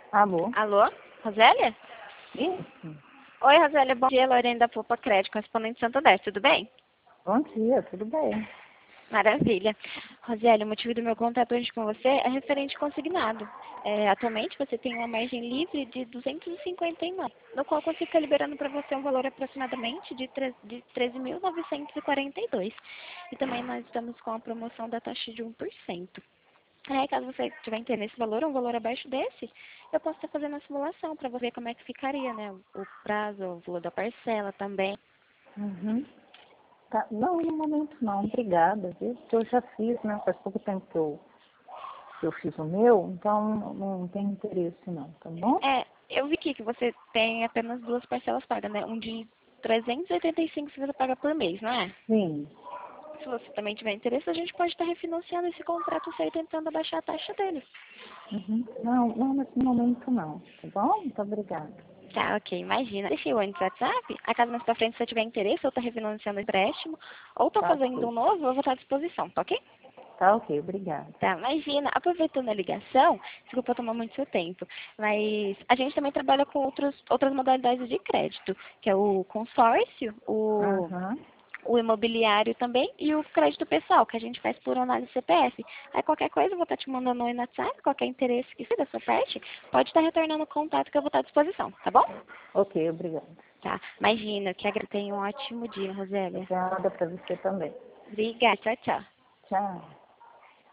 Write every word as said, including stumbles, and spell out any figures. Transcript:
Alô? Alô? Rosélia? Isso. Oi, Rosélia. Bom dia, Lorena da Pupa Crédito, correspondente de Santander. Tudo bem? Bom dia, tudo bem? Maravilha. Rosélia, o motivo do meu contato hoje com você é referente consignado. É, atualmente você tem uma margem livre de duzentos e cinquenta e nove, no qual você fica liberando para você um valor aproximadamente de tre- de treze mil novecentos e quarenta e dois. E também nós estamos com a promoção da taxa de um por cento. Aí, caso você tiver interesse nesse valor, um valor abaixo desse, eu posso estar fazendo a simulação para você ver como é que ficaria, né? O prazo, o valor da parcela também. Uhum. Tá. Não, no momento não, obrigada, viu? Porque eu já fiz, né? Faz pouco tempo que eu, que eu fiz o meu, então não, não tenho interesse não, tá bom? É, eu vi aqui que você tem apenas duas parcelas pagas, né? Um de trezentos e oitenta e cinco que você paga por mês, não é? Sim. Se você também tiver interesse, a gente pode estar refinanciando esse contrato seu e tentando abaixar a taxa dele. Uhum. Não, não, nesse momento não, tá bom? Muito obrigada. Tá, ok, imagina. Deixei o antes WhatsApp. A caso mais pra frente, se você tiver interesse, ou tá refinanciando o empréstimo, ou tô Tá fazendo ok. um novo, eu vou estar à disposição, tá ok? Tá ok, obrigada. Tá, imagina, aproveitando a ligação, desculpa tomar muito seu tempo, mas a gente também trabalha com outros, outras modalidades de crédito, que é o consórcio, o, Aham. o imobiliário também e o crédito pessoal, que a gente faz por análise C P F. Aí qualquer coisa eu vou estar te mandando um oi no WhatsApp, qualquer interesse que seja da sua parte, pode estar retornando o contato que eu vou estar à disposição, tá bom? Ok, obrigada. Tá, imagina, que agra- tenha um ótimo dia, Rosélia. Obrigada para você também. Obrigada, tchau, tchau. Tchau.